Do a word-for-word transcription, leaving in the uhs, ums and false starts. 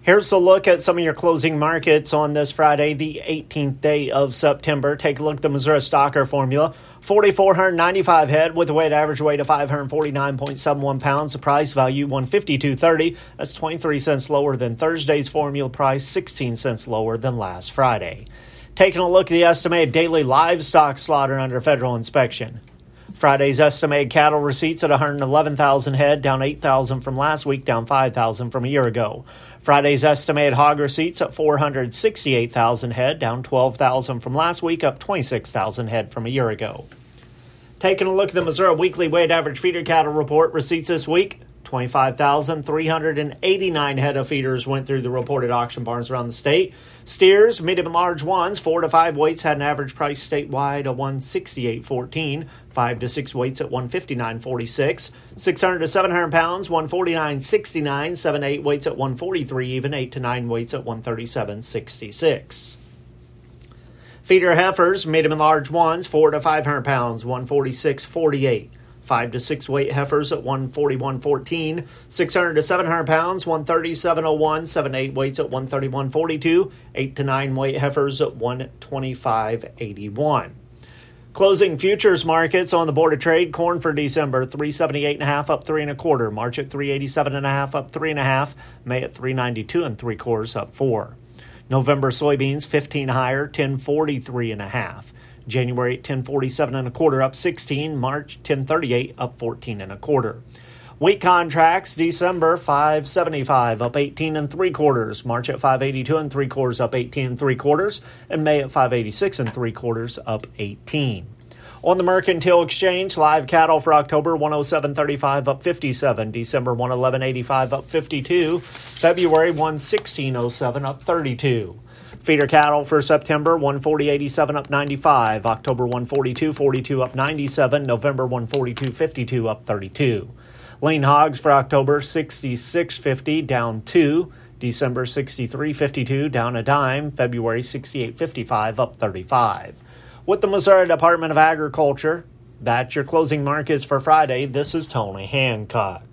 Here's a look at some of your closing markets on this Friday, the eighteenth day of September. Take a look at the Missouri Stocker Formula. four thousand four hundred ninety-five head with a weighted average weight of five hundred forty-nine point seven one pounds. The price value one hundred fifty-two thirty. That's twenty-three cents lower than Thursday's formula price, sixteen cents lower than last Friday. Taking a look at the estimated daily livestock slaughter under federal inspection. Friday's estimated cattle receipts at one hundred eleven thousand head, down eight thousand from last week, down five thousand from a year ago. Friday's estimated hog receipts at four hundred sixty-eight thousand head, down twelve thousand from last week, up twenty-six thousand head from a year ago. Taking a look at the Missouri Weekly Weighted Average Feeder Cattle Report receipts this week, twenty-five thousand three hundred eighty-nine head of feeders went through the reported auction barns around the state. Steers, medium and large ones, four to five weights had an average price statewide of one hundred sixty-eight fourteen. five to six weights at one hundred fifty-nine forty-six. six hundred to seven hundred pounds, one hundred forty-nine sixty-nine. seven to eight weights at one hundred forty-three even. eight to nine weights at one hundred thirty-seven sixty-six. Feeder heifers, medium and large ones, four to five hundred pounds, one hundred forty-six forty-eight. five to six weight heifers at one hundred forty-one fourteen. six hundred to seven hundred pounds, one hundred thirty-seven oh one. seven to eight weights at one hundred thirty-one forty-two. eight to nine weight heifers at one hundred twenty-five eighty-one. Closing futures markets on the Board of Trade. Corn for December, three seventy-eight and a half, up three and a quarter. March at three eighty-seven and a half, up three and a half. May at three ninety-two and three quarters, up four. November soybeans, fifteen higher, ten forty-three and a half. January at ten forty-seven and a quarter, up sixteen. March ten thirty-eight, up fourteen and a quarter. Wheat contracts, December five seventy-five, up eighteen and three quarters. March at five eighty-two and three quarters, up eighteen and three quarters. And May at five eighty-six and three quarters, up eighteen. On the Mercantile Exchange, live cattle for October one oh seven thirty-five, up fifty-seven. December one eleven eighty-five, up fifty-two. February one sixteen oh seven, up thirty-two. Feeder cattle for September, one forty eighty-seven, up ninety-five. October one forty-two forty-two, up ninety-seven. November one forty-two fifty-two, up thirty-two. Lean hogs for October, sixty-six fifty, down two. December sixty-three fifty-two, down a dime. February sixty-eight fifty-five, up thirty-five. With the Missouri Department of Agriculture, that's your closing markets for Friday. This is Tony Hancock.